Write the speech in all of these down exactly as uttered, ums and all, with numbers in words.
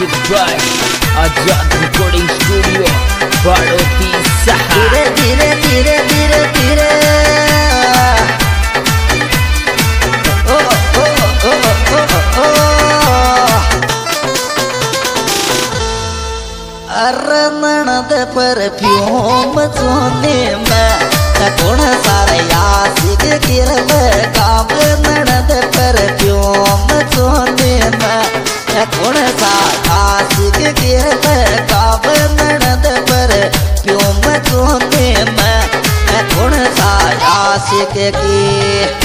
Music by Azad recording studio Badoti सहा। धीरे धीरे धीरे धीरे धीरे ओ ओ ओ ओ ओ अरे ननद परफ्यूम सोने में कौन सारे यासिक किरल काम ननद परफ्यूम सोने में कौन सा आशिक किरल काम ननद परफ्यूम सोने में कौन सा आशिक की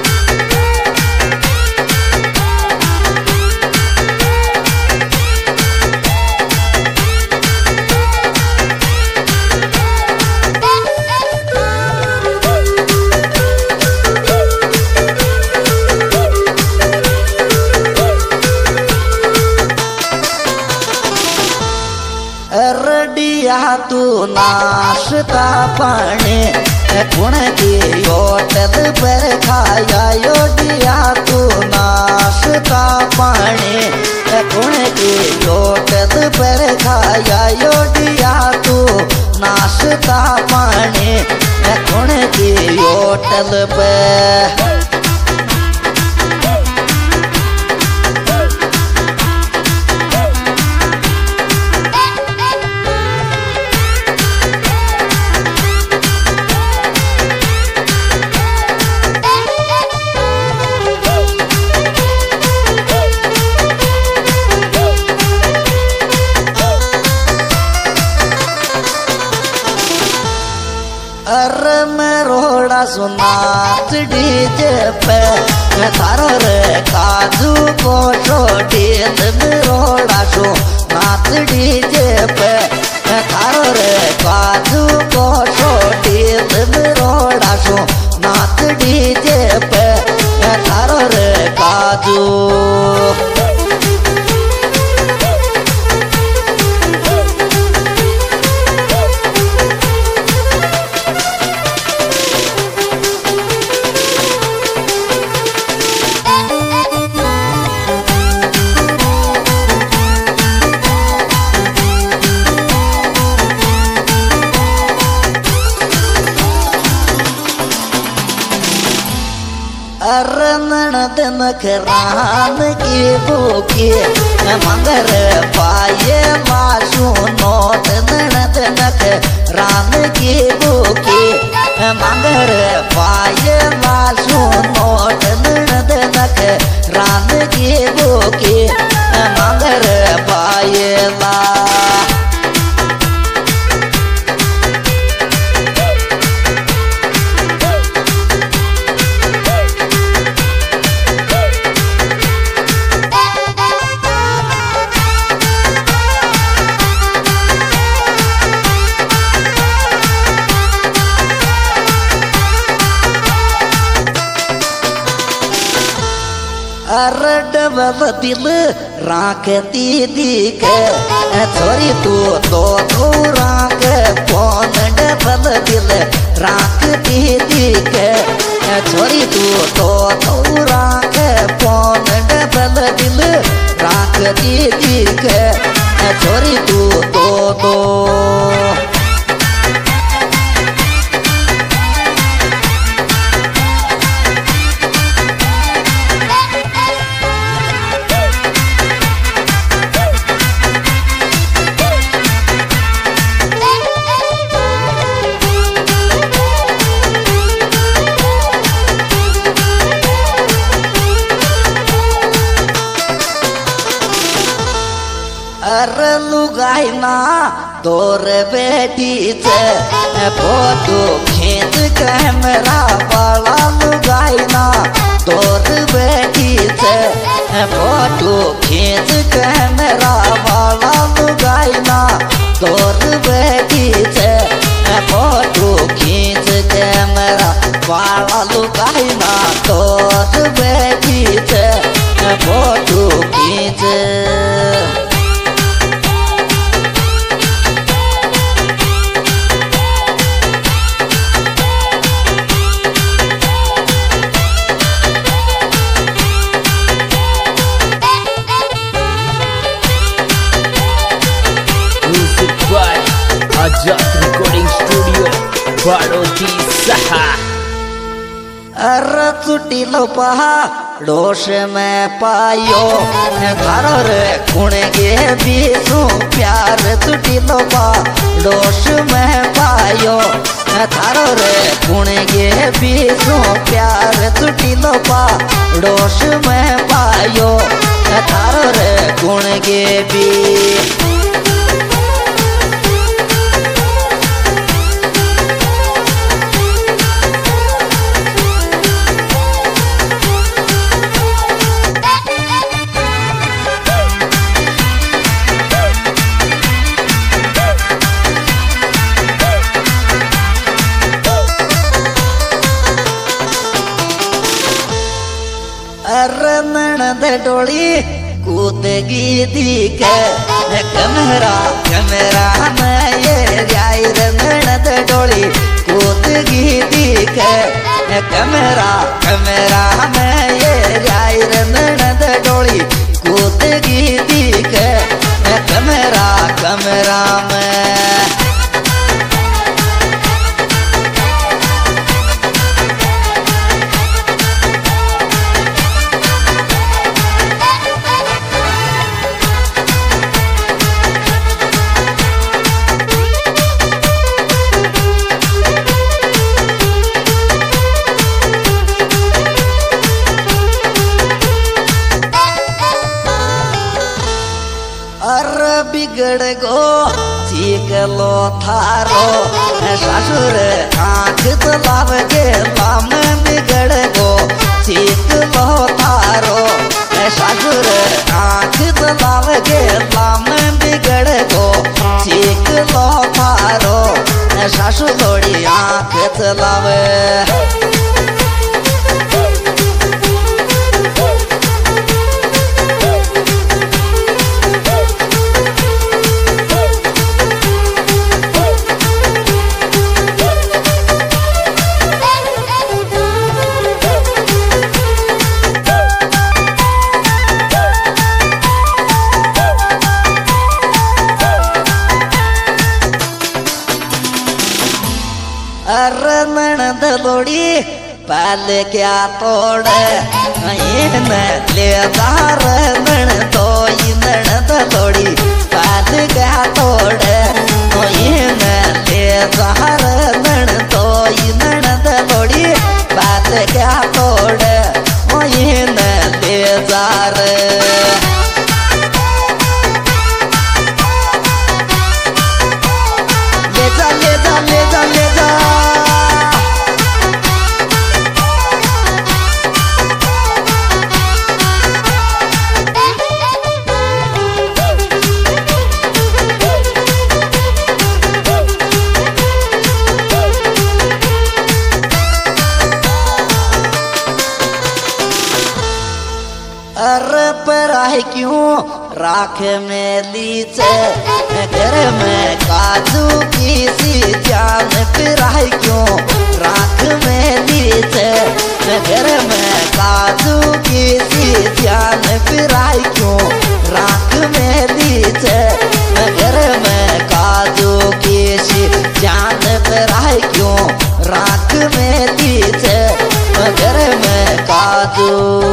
रडिया तू नाश्ता पानी कुण की होटल पर खाया योडिया तू नाश्ता पानी कुण की होटल पर खाया योडिया तू नाश्ता पानी कुण की होटल पर अरे मैं रोड़ा सुनात डीजे पे थारो रे काजू को छोड़ील में रोड़ा सो नाच डीजे पे थारो रे काजू को छोड़ील में रोड़ा सो नाच डीजे पे थारो रे काजू अरे ननद नखरान की भूखी मगर पाए मासू नोट ननद नखरान की भूखी मगर पाए मासू नोट ननद नखरान की भूखी मगर पाए ला अरडवल दिल राखती दिख छोरी तू तो तू राख कौन डबल दिल राखती दिख छोरी तू तो तू राख कौन डबल दिल राखती दिख छोरी तू तो तो अरे लुगाइना तोर बेटी से फोटो खींच कैमरा वाला लुगाइना तोर बेटी से फोटो खींच कैमरा वाला लुगाइना तोर बेटी से फोटो खींच कैमरा वाला लुगाइना तोर बेटी से फोटो खींच बाड़ोती सहा। अरे चुटी लो पहा डोश में पायो धारो रे कुण गे बीसू प्यार चुटी लो पा डोश में पायो थारो रे कुण गे बीसू प्यार चुटी लो पा डोश में पायो थारो रे कुण गे बी। अरे ननद डोली कूदगी दिख कमरा कमरा में ये जाई रे ननद डोली कूदगी दिख कमरा कमरा में ये जाई रे ननद डोली कूदगी दिख कमरा कमरा में। अरे बिगड़ गो सीख लो थारो ससुर आँख चलाव गे लाम बिगड़ गो सीख लो थारो ससुर आँख चलाव गे लाम बिगड़ गो सीख लो थारो ससुर थोड़ी आँख चलावे। अरे ननद लोड़ी पाल क्या तोड़ ले दार नण तो ननद लोड़ी पाल क्या तोड़ ले दार नण तो ननद लोड़ी पाल क्या तोड़ ले दार। ले जा ले जा ले जा ले जा अरे पराई क्यों राख में लीचे घर में काजू की सी जान पराई क्यों राख में लीचे घर में काजू की सी जान पराई क्यों राख में लीचे घर में काजू की सी जान पराई क्यों राख में लीचे घर में काजू।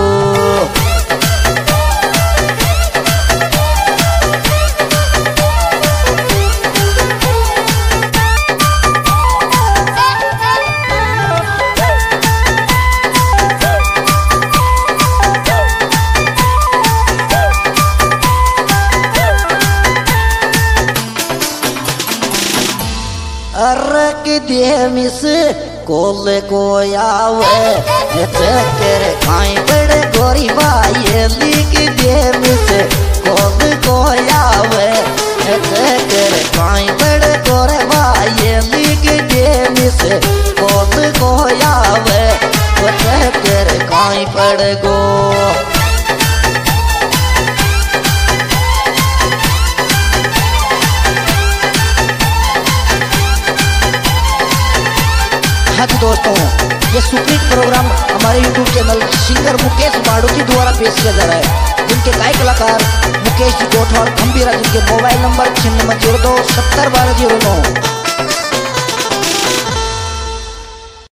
अरक दे मिस कोल को आवे चक्कर खाई बड़ गोरी बाई लिख दे मिस कोल को आवे चक्कर खाई बड़ गोरे बाई लिख दे मिस कोल को आवे चक्कर खाई बड़ गो। हाँ जी दोस्तों, ये सुप्रीत प्रोग्राम हमारे YouTube channel singer Mukesh Badoti द्वारा पेश किया जा रहा है। जिनके गायक कलाकार मुकेश जी गोठवाड़ खंबीरा, जिनके मोबाइल नंबर छियानवे जीरो दो सत्तर बारह जीरो नौ।